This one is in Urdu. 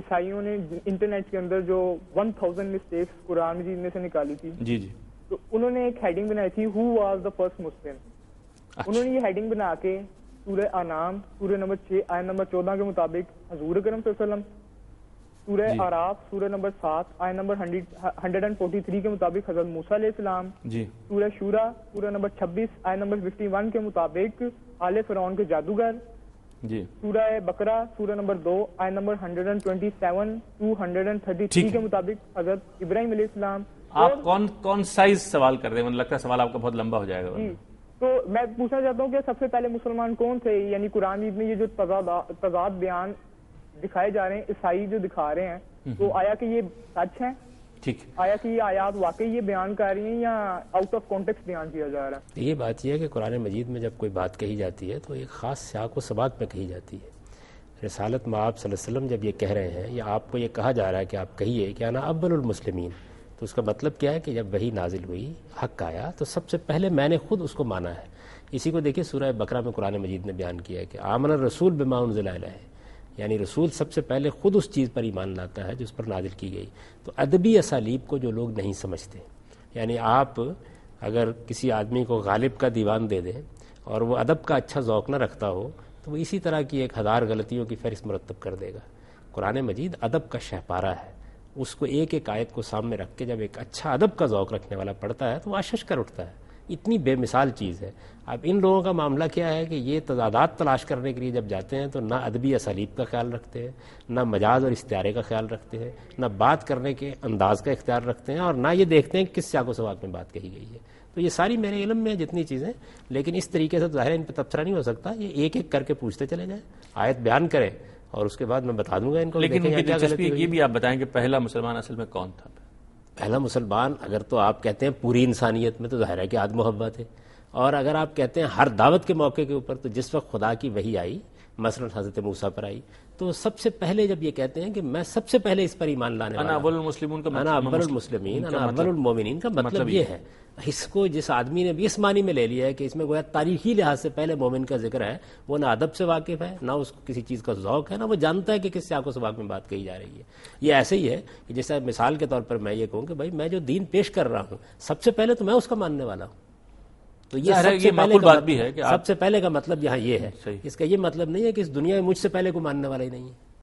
عیسائیوں نے انٹرنیٹ کے اندر جو 1000 مسٹیکس قرآن مجید میں سے نکالی تھی، جی جی، تو انہوں نے ایک ہیڈنگ بنائی تھی ہو واز دا فرسٹ مسلم. انہوں نے یہ ہیڈنگ بنا کے سورہ انعام سورہ نمبر 6 آیت نمبر 14 کے مطابق حضور اکرم صلی اللہ علیہ وسلم، سورہ اعراف سورہ نمبر 7 آیت نمبر 143 کے مطابق حضرت موسیٰ علیہ السلام، جی، سورہ شورا سورہ نمبر 26 آیت نمبر 51 کے مطابق آل فرعون کے جادوگر، جی، سورہ بقرہ سورہ نمبر 2 آیت نمبر 127 to 133 کے مطابق حضرت ابراہیم علیہ السلام. آپ کون سائز سوال کر رہے ہیں؟ مجھے لگتا ہے سوال آپ کا بہت لمبا ہو جائے گا. جی، تو میں پوچھنا چاہتا ہوں کہ سب سے پہلے مسلمان کون تھے؟ یعنی قرآن مجید میں یہ جو تضاد بیان دکھائے جا رہے ہیں، عیسائی جو دکھا رہے ہیں، تو آیا کہ یہ سچ ہیں؟ ٹھیک، آیا کہ یہ آیات واقعی یہ بیان کر رہی ہیں یا آؤٹ آف کانٹیکسٹ بیان کیا جا رہا ہے؟ یہ بات یہ ہے کہ قرآن مجید میں جب کوئی بات کہی جاتی ہے تو ایک خاص سیاق و سباق میں کہی جاتی ہے. رسالت مآب صلی اللہ علیہ وسلم جب یہ کہہ رہے ہیں یا آپ کو یہ کہا جا رہا ہے کہ آپ کہیے کہ انا اول المسلمین، تو اس کا مطلب کیا ہے کہ جب وحی نازل ہوئی، حق آیا، تو سب سے پہلے میں نے خود اس کو مانا ہے. اسی کو دیکھیں سورہ بقرہ میں قرآن مجید نے بیان کیا ہے کہ آمن الرسول بما انزل الیہ، یعنی رسول سب سے پہلے خود اس چیز پر ایمان لاتا ہے جو اس پر نازل کی گئی. تو ادبی اسالیب کو جو لوگ نہیں سمجھتے، یعنی آپ اگر کسی آدمی کو غالب کا دیوان دے دیں اور وہ ادب کا اچھا ذوق نہ رکھتا ہو تو وہ اسی طرح کی 1000 غلطیوں کی فہرست مرتب کر دے گا. قرآن مجید ادب کا شہپارہ ہے، اس کو ایک ایک آیت کو سامنے رکھ کے جب ایک اچھا ادب کا ذوق رکھنے والا پڑھتا ہے تو وہ آشش کر اٹھتا ہے. اتنی بے مثال چیز ہے. اب ان لوگوں کا معاملہ کیا ہے کہ یہ تضادات تلاش کرنے کے لیے جب جاتے ہیں تو نہ ادبی اسالیب کا خیال رکھتے ہیں، نہ مجاز اور استعارے کا خیال رکھتے ہیں، نہ بات کرنے کے انداز کا اختیار رکھتے ہیں، اور نہ یہ دیکھتے ہیں کس سیاق و سباق میں بات کہی گئی ہے. تو یہ ساری میرے علم میں جتنی چیزیں، لیکن اس طریقے سے تو ظاہر ان پہ تبصرہ نہیں ہو سکتا. یہ ایک ایک کر کے پوچھتے چلے جائیں، آیت بیان کریں اور اس کے بعد میں بتا دوں گا ان کو. لیکن یہ بھی آپ بتائیں کہ پہلا مسلمان اصل میں کون تھا؟ پہلا مسلمان اگر تو آپ کہتے ہیں پوری انسانیت میں تو ظاہر ہے کہ آدم و حوا تھے، اور اگر آپ کہتے ہیں ہر دعوت کے موقع کے اوپر تو جس وقت خدا کی وحی آئی، مثلا حضرت موسیٰ پر آئی، تو سب سے پہلے جب یہ کہتے ہیں کہ میں سب سے پہلے اس پر ایمان لانے والا، انا اول المسلمون کا انا اول المسلمین، انا اول المومنین کا مطلب یہ ہے. اس کو جس آدمی نے بھی اس معنی میں لے لیا ہے کہ اس میں گویا تاریخی لحاظ سے پہلے مومن کا ذکر ہے، وہ نہ ادب سے واقف ہے، نہ اس کو کسی چیز کا ذوق ہے، نہ وہ جانتا ہے کہ کس سیاق و سباق میں بات کہی جا رہی ہے. یہ ایسے ہی ہے کہ جیسے مثال کے طور پر میں یہ کہوں کہ بھائی میں جو دین پیش کر رہا ہوں سب سے پہلے تو میں اس کا ماننے والا ہوں. تو یہ معقول بات بھی ہے کہ سب سے پہلے کا مطلب یہاں یہ ہے. اس کا یہ مطلب نہیں ہے کہ اس دنیا میں مجھ سے پہلے کوئی ماننے والا ہی نہیں ہے.